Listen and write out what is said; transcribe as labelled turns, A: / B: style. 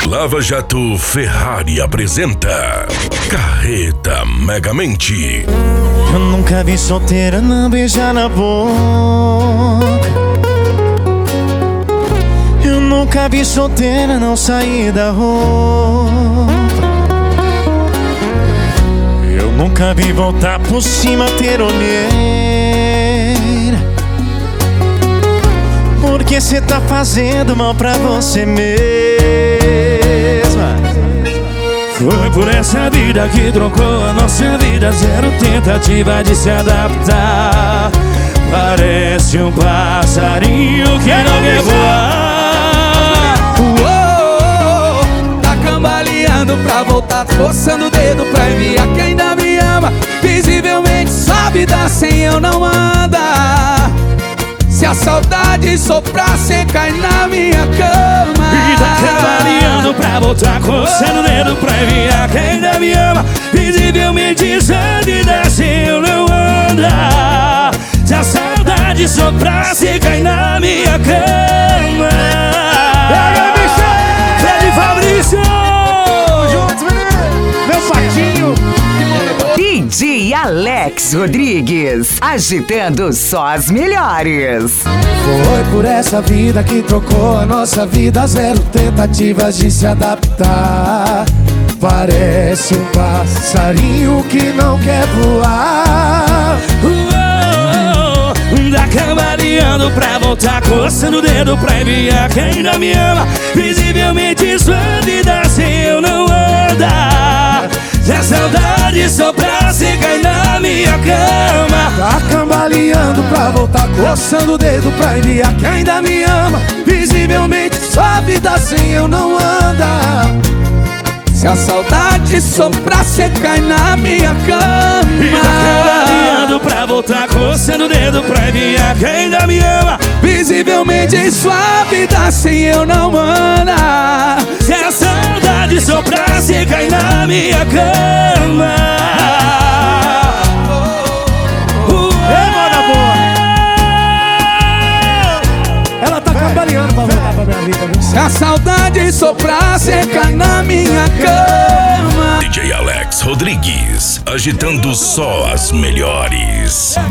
A: Lava Jato Ferrari apresenta Carreta Megamente.
B: Eu nunca vi solteira não beijar na boca. Eu nunca vi solteira não sair da roupa. Eu nunca vi voltar por cima ter olheira. Porque cê tá fazendo mal pra você mesma. Foi por essa vida que trocou a nossa vida. Zero tentativa de se adaptar. Parece um passarinho que não quer voar.
C: Tá cambaleando pra voltar, forçando o dedo pra enviar quem ainda me ama. Visivelmente sua vida sem eu não anda. Se a saudade soprar, cê cai na minha cama.
B: E tá cambaleando pra voltar, coçando o dedo pra enviar quem ainda me ama. Visivelmente sua vida sem eu não anda. Se a saudade soprar, cê cai na minha cama.
D: Pega, bicho!
B: Fred Fabrício!
D: Juntos, menino! Meu patinho!
E: DJ Alex Rodrigues, agitando só as melhores.
C: Foi por essa vida que trocou a nossa vida. Zero tentativas de se adaptar. Parece um passarinho que não quer voar.
B: Tá cambaleando pra voltar, coçando o dedo pra enviar quem ainda me ama. Visivelmente sua vida sem eu não anda. Se a saudade soprar, cê cai na minha cama.
C: Tá cambaleando pra voltar, coçando o dedo pra enviar quem ainda me ama. Visivelmente sua vida sem eu não anda. Se a saudade soprar, cê cai na minha cama.
B: Tá cambaleando pra voltar, coçando o dedo pra enviar quem ainda me ama.
C: Visivelmente sua vida sem eu não anda.
B: Se a saudade soprar, cê cai na minha cama.
D: Ela tá cambaleando pra voltar pra minha vida, viu?
C: Se a saudade soprar, cê cai na minha cama.
A: DJ Alex Rodrigues, agitando só as melhores.